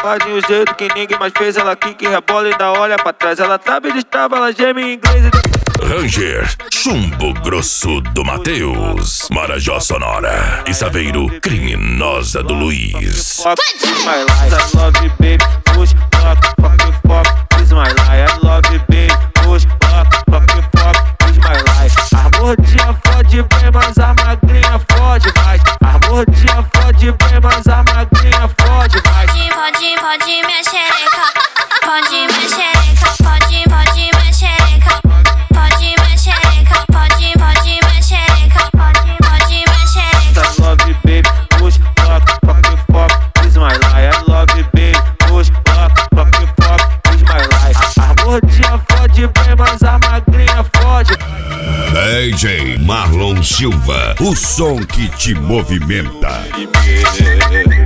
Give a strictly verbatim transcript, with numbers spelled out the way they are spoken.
safadinho, o jeito que ninguém mais fez. Ela quica e rebola e dá olha pra trás. Ela trava e destrava, ela geme em inglês. Ranger, Chumbo Grosso do Matheus, Marajó Sonora e Saveiro, Criminosa do Luiz. My life, I love you, baby. Push, fuck, fuck you, fuck. Is my life, I love you, baby. Push, fuck, fuck you, fuck. Is my life. A gordinha fode bem, mas a magrinha fode mais. A gordinha fode bem, mas a magrinha fode mais. Pode, pode, pode minha xereca. Pode minha xereca. Pode, pode minha xereca. Pode minha xereca. Pode, pode minha xereca. Pode, pode minha xereca. I love you, baby. Push, fuck, fuck you, fuck. Is my life, I love you, baby. Push, fuck, fuck you, fuck. Is my life. A gordinha fode bem, mas a magrinha fode. D J Marlon Silva, o som que te movimenta.